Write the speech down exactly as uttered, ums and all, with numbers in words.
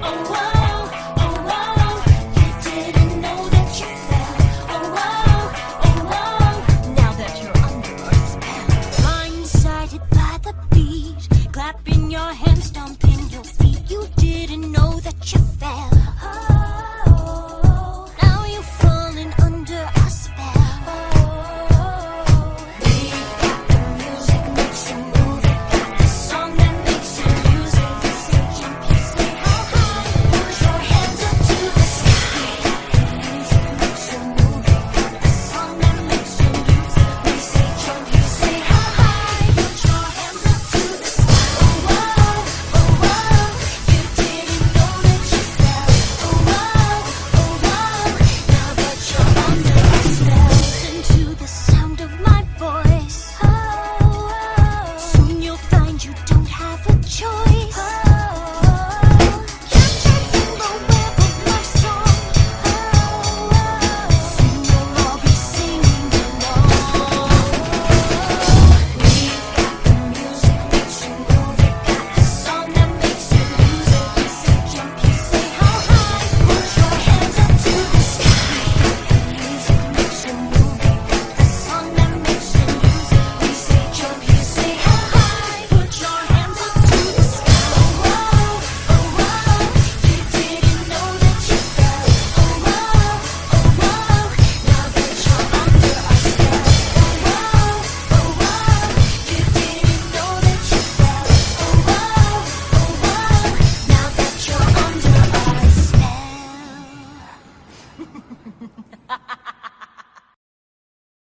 Oh, whoa, oh, whoa. You didn't know that you fell. Oh, whoa, oh, whoa. Now that you're under our spell. Blindsided by the beat, clapping your hands, stomping.